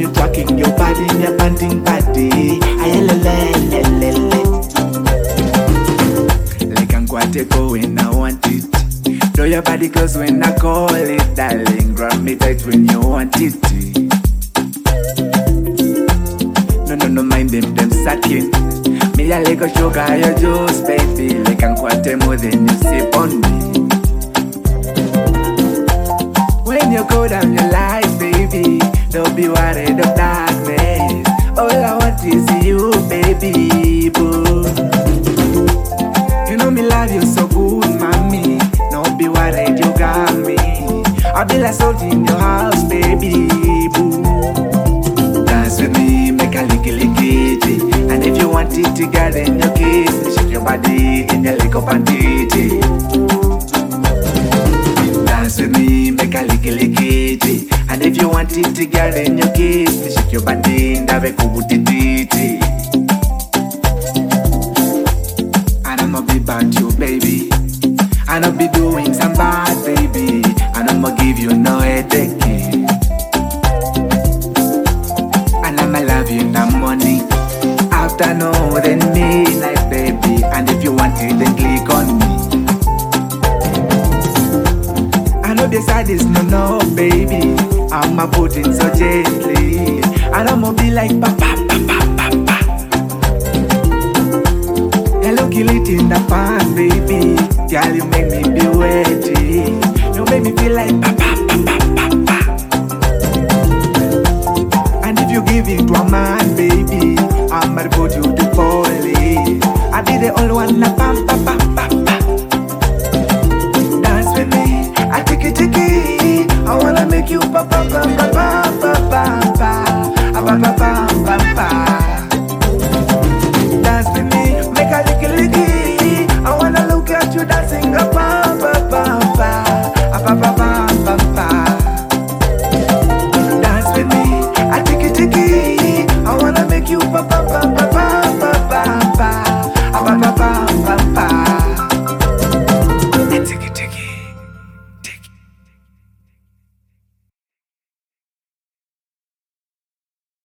you talking your body, your panting body. Ayelelelelele. Like I'm quite when I want it. Throw your body close when I call it, darling. Grab me tight when you want it. No, mind them sucking. Me a little sugar, your juice, baby. Like I'm quite more than you sip on me. When you go down your life, baby, don't be worried of darkness. All I want is you, baby, boo. You know me love you so good, mommy. Don't be worried, you got me. I'll be like salt in your house, baby, boo. Dance with me, make a licky. And if you want it together in your kiss, shake your body in your leg up and titty. Dance with me, make a licky. And if you want it together in your kiss, shake your body in the leg up and titty. And I'ma be back to you, baby. And I'll be doing some bad, baby. And I'ma give you no headache. And I'ma love you in the morning, afternoon, then midnight, baby. And if you want it, then click on me. I know the side is no, baby. I'ma put it so gently. And I'ma be like, pa. Hello, kill it in the past, baby. Girl, you make me be wetty. You make me feel like pa. And if you give it to a man, baby, I'ma put you